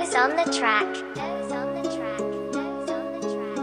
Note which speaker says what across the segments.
Speaker 1: Doze on the track. Doze on the track. Doze on the track.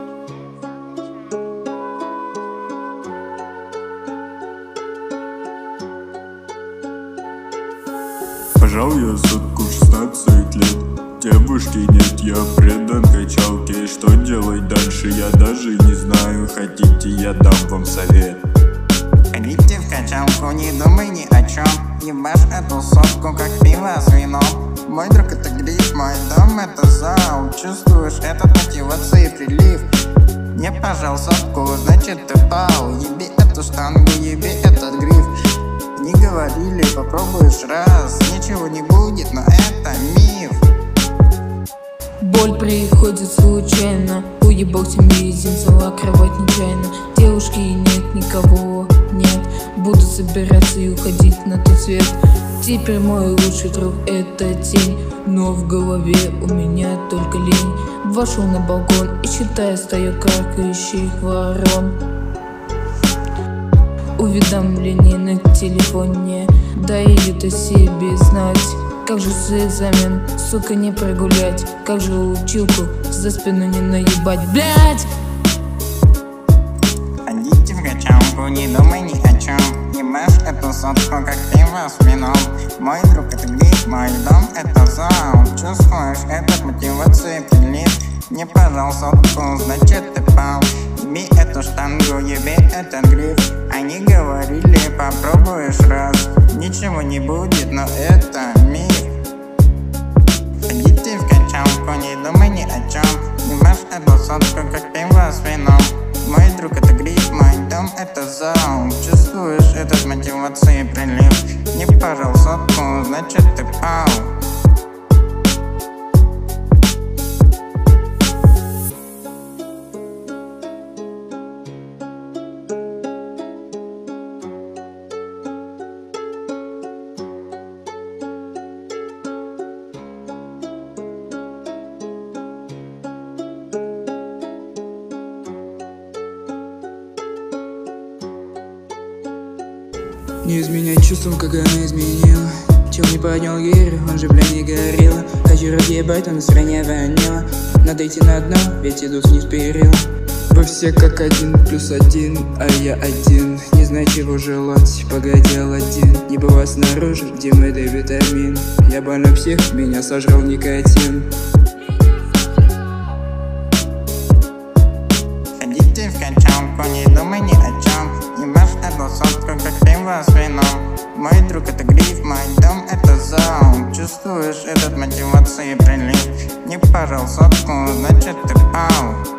Speaker 2: Пожал я сотку 16 лет. Девушки нет, я предан качалке. Что делать дальше, я даже не знаю. Хотите, я дам вам совет.
Speaker 3: Ходите в качалку, не думай ни о чем. Ебашь эту сотку, как пиво с вином. Мой друг это гриф, мой дом это зал. Чувствуешь этот мотивации прилив? Не пожал сотку, значит ты пал. Еби эту штангу, еби этот гриф. Не говорили, попробуешь раз. Ничего не будет, но это миф.
Speaker 4: Боль приходит случайно. Уебался мизинцева кровать нечаянно. Девушки нет, никого нет. Буду собираться и уходить на тот свет. Теперь мой лучший друг это тень. Но в голове у меня только лень. Вошел на балкон и считая стою каркающих ворон. Уведомление на телефоне дают о себе знать. Как же с экзамен, сука, не прогулять? Как же училку за спину не наебать, блять?
Speaker 3: Ходите в качалку, не думай ни о чем. Ебашь эту сотку, как пиво с вином. Мой друг это гриф, мой дом это зал. Чувствуешь этот мотивации прилив? Не пожал сотку, значит ты пал. Еби эту штангу, еби этот гриф. Они говорили, попробуешь раз. Ничего не будет, но это миф. Ходите в качалку, не думай ни о чем. Ебашь эту сотку, как пиво с вином. Мой друг это гриф, мой дом это зал. Чувствуешь этот мотивации прилив? Не пожал сотку, значит ты пал.
Speaker 5: Не изменять чувствам, как она изменила. Чел не поднял гирю, он же, бля, не горилла. Хочу разъебать, а настроение воняло. Надо идти на дно, ведь идут вниз перила. Вы все как 1+1, а я один. Не знаю, чего желать, погоди, Аладдин. Не бывай снаружи, где мой D-витамин. Я больной псих, меня сожрал никотин.
Speaker 3: Ходите в качалку, не думай ни о чем. Ебашь эту сотку, как пиво с вином. Мой друг это гриф, мой дом это зал. Чувствуешь этот мотивации прилив? Не пожал сотку, значит ты пал.